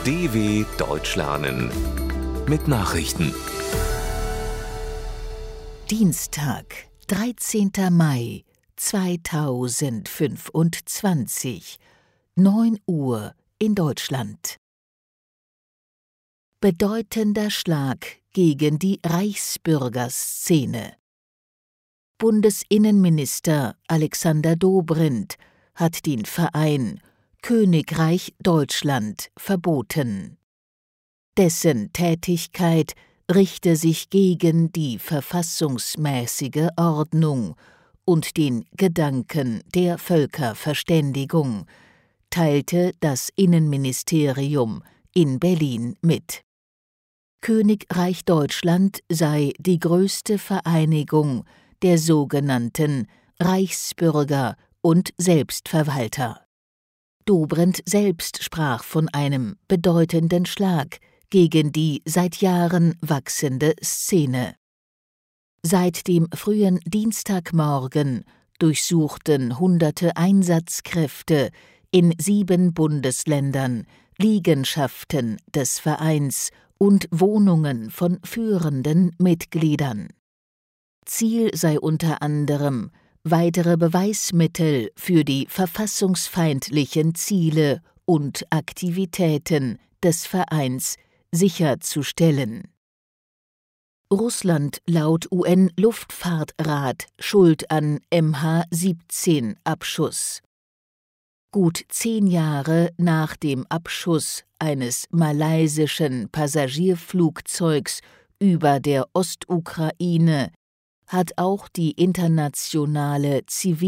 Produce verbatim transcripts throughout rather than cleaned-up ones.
D W Deutsch lernen mit Nachrichten. Dienstag, dreizehnter Mai zweitausendfünfundzwanzig, neun Uhr in Deutschland. Bedeutender Schlag gegen die Reichsbürgerszene. Bundesinnenminister Alexander Dobrindt hat den Verein Königreich Deutschland verboten. Dessen Tätigkeit richte sich gegen die verfassungsmäßige Ordnung und den Gedanken der Völkerverständigung, teilte das Innenministerium in Berlin mit. Königreich Deutschland sei die größte Vereinigung der sogenannten Reichsbürger und Selbstverwalter. Dobrindt selbst sprach von einem bedeutenden Schlag gegen die seit Jahren wachsende Szene. Seit dem frühen Dienstagmorgen durchsuchten hunderte Einsatzkräfte in sieben Bundesländern Liegenschaften des Vereins und Wohnungen von führenden Mitgliedern. Ziel sei unter anderem, weitere Beweismittel für die verfassungsfeindlichen Ziele und Aktivitäten des Vereins sicherzustellen. Russland laut U N-Luftfahrtrat schuld an M H siebzehn Abschuss. Gut zehn Jahre nach dem Abschuss eines malaysischen Passagierflugzeugs über der Ostukraine hat auch die internationale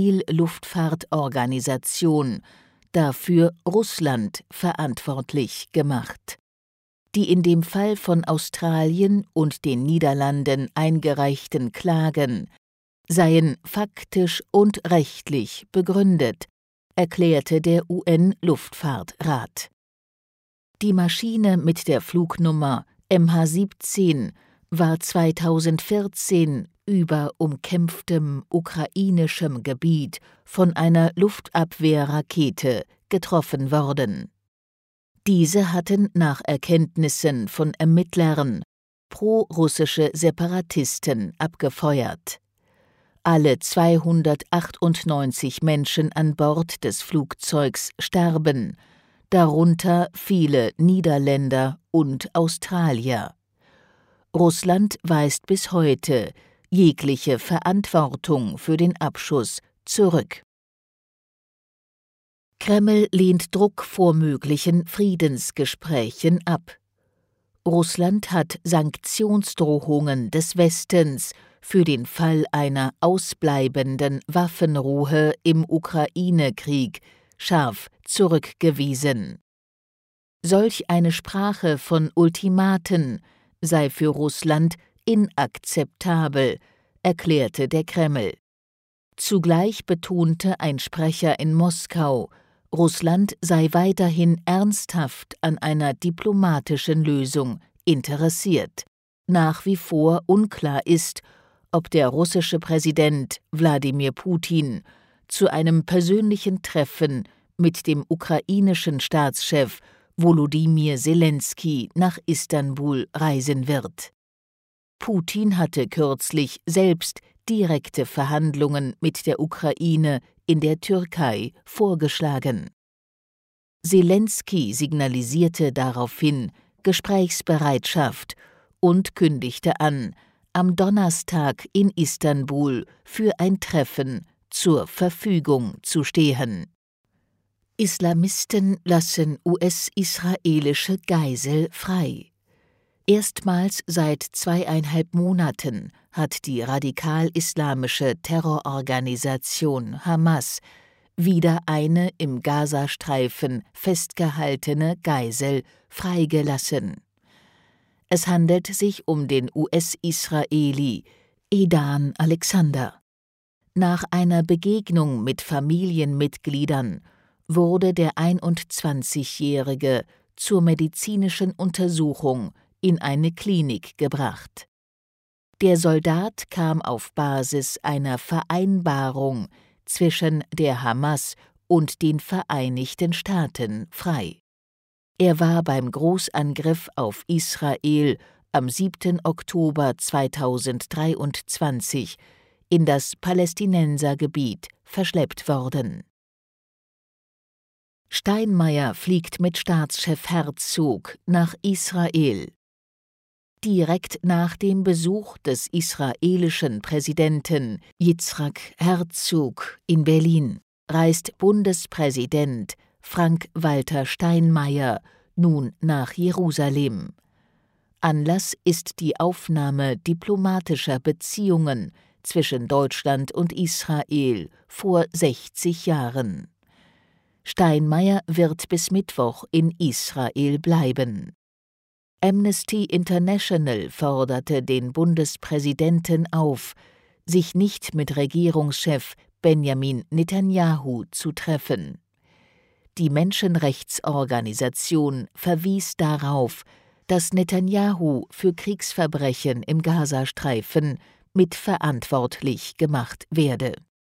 Zivilluftfahrtorganisation dafür Russland verantwortlich gemacht. Die in dem Fall von Australien und den Niederlanden eingereichten Klagen seien faktisch und rechtlich begründet, erklärte der U N-Luftfahrtrat. Die Maschine mit der Flugnummer M H siebzehn war zweitausendvierzehn über umkämpftem ukrainischem Gebiet von einer Luftabwehrrakete getroffen worden. Diese hatten nach Erkenntnissen von Ermittlern pro-russische Separatisten abgefeuert. Alle zweihundertachtundneunzig Menschen an Bord des Flugzeugs starben, darunter viele Niederländer und Australier. Russland weist bis heute jegliche Verantwortung für den Abschuss zurück. Kreml lehnt Druck vor möglichen Friedensgesprächen ab. Russland hat Sanktionsdrohungen des Westens für den Fall einer ausbleibenden Waffenruhe im Ukraine-Krieg scharf zurückgewiesen. Solch eine Sprache von Ultimaten sei für Russland inakzeptabel, erklärte der Kreml. Zugleich betonte ein Sprecher in Moskau, Russland sei weiterhin ernsthaft an einer diplomatischen Lösung interessiert. Nach wie vor unklar ist, ob der russische Präsident Wladimir Putin zu einem persönlichen Treffen mit dem ukrainischen Staatschef Volodymyr Selenskyj nach Istanbul reisen wird. Putin hatte kürzlich selbst direkte Verhandlungen mit der Ukraine in der Türkei vorgeschlagen. Selenskyj signalisierte daraufhin Gesprächsbereitschaft und kündigte an, am Donnerstag in Istanbul für ein Treffen zur Verfügung zu stehen. Islamisten lassen U S-israelische Geisel frei. Erstmals seit zweieinhalb Monaten hat die radikal-islamische Terrororganisation Hamas wieder eine im Gazastreifen festgehaltene Geisel freigelassen. Es handelt sich um den U S-Israeli Edan Alexander. Nach einer Begegnung mit Familienmitgliedern wurde der einundzwanzigjährige zur medizinischen Untersuchung in eine Klinik gebracht. Der Soldat kam auf Basis einer Vereinbarung zwischen der Hamas und den Vereinigten Staaten frei. Er war beim Großangriff auf Israel am siebten Oktober zweitausenddreiundzwanzig in das Palästinensergebiet verschleppt worden. Steinmeier fliegt mit Staatschef Herzog nach Israel. Direkt nach dem Besuch des israelischen Präsidenten Yitzhak Herzog in Berlin reist Bundespräsident Frank-Walter Steinmeier nun nach Jerusalem. Anlass ist die Aufnahme diplomatischer Beziehungen zwischen Deutschland und Israel vor sechzig Jahren. Steinmeier wird bis Mittwoch in Israel bleiben. Amnesty International forderte den Bundespräsidenten auf, sich nicht mit Regierungschef Benjamin Netanyahu zu treffen. Die Menschenrechtsorganisation verwies darauf, dass Netanyahu für Kriegsverbrechen im Gazastreifen mitverantwortlich gemacht werde.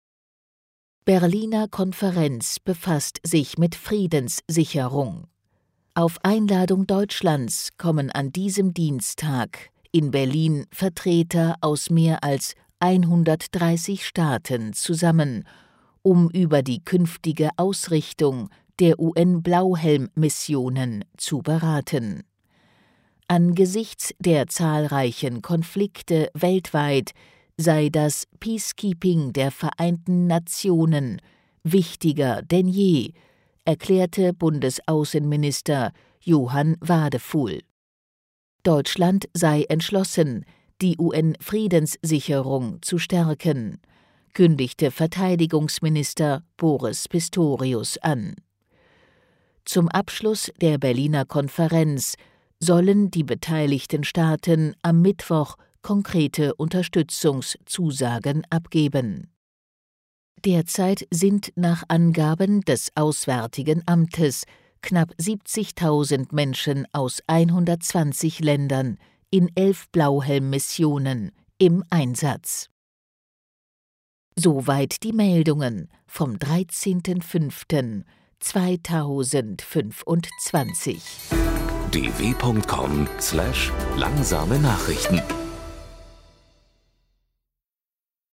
Berliner Konferenz befasst sich mit Friedenssicherung. Auf Einladung Deutschlands kommen an diesem Dienstag in Berlin Vertreter aus mehr als hundertdreißig Staaten zusammen, um über die künftige Ausrichtung der U N-Blauhelm-Missionen zu beraten. Angesichts der zahlreichen Konflikte weltweit sei das Peacekeeping der Vereinten Nationen wichtiger denn je, erklärte Bundesaußenminister Johann Wadefuhl. Deutschland sei entschlossen, die U N-Friedenssicherung zu stärken, kündigte Verteidigungsminister Boris Pistorius an. Zum Abschluss der Berliner Konferenz sollen die beteiligten Staaten am Mittwoch konkrete Unterstützungszusagen abgeben. Derzeit sind nach Angaben des Auswärtigen Amtes knapp siebzigtausend Menschen aus hundertzwanzig Ländern in elf Blauhelm-Missionen im Einsatz. Soweit die Meldungen vom dreizehnten fünften zweitausendfünfundzwanzig. d w punkt com slash langsame Nachrichten